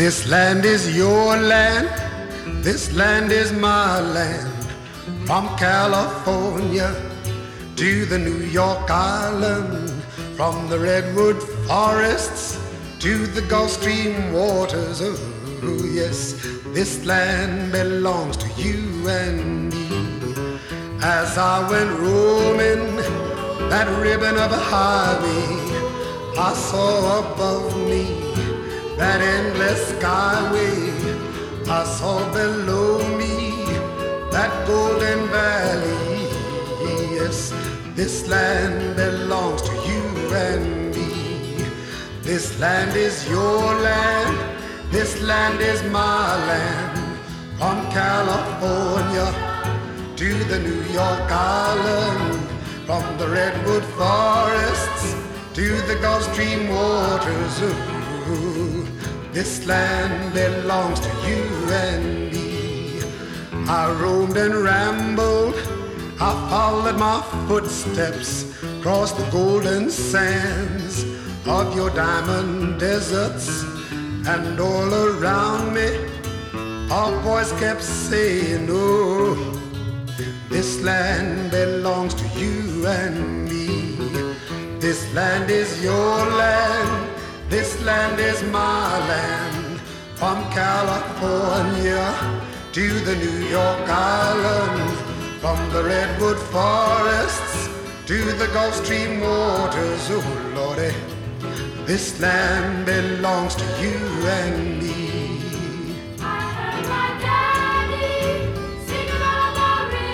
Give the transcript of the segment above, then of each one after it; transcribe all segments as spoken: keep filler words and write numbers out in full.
This land is your land, this land is my land. From California to the New York Island, from the redwood forests to the Gulf Stream waters. Oh yes, this land belongs to you and me. As I went roaming that ribbon of a highway, I saw above me that endless skyway. I saw below me that golden valley. Yes, this land belongs to you and me. This land is your land, this land is my land. From California to the New York Island, from the redwood forests to the Gulf Stream waters. Ooh, this land belongs to you and me. I roamed and rambled, I followed my footsteps across the golden sands of your diamond deserts, and all around me our voice kept saying, oh, this land belongs to you and me. This land is your land, this land is my land. From California to the New York Island, from the redwood forests to the Gulf Stream waters. Oh Lordy, this land belongs to you and me. I heard my daddy singing about the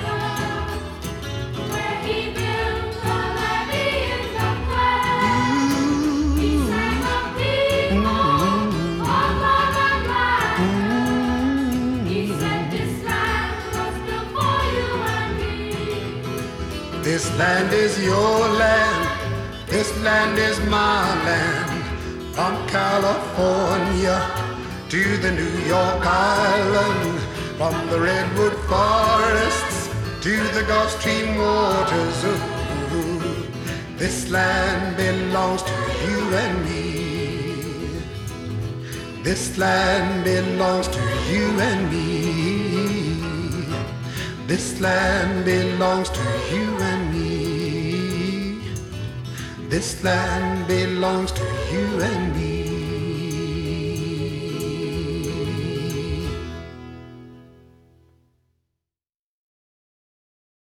river where he built the levee in the clouds. He sang of people all love and land. He said this land was built for you and me. This land is your land, this land is my land. From California to the New York Island, from the redwood forests to the Gulf Stream waters. Ooh, this land belongs to you and me. This land belongs to you and me. This land belongs to you and me. This land belongs to you and me.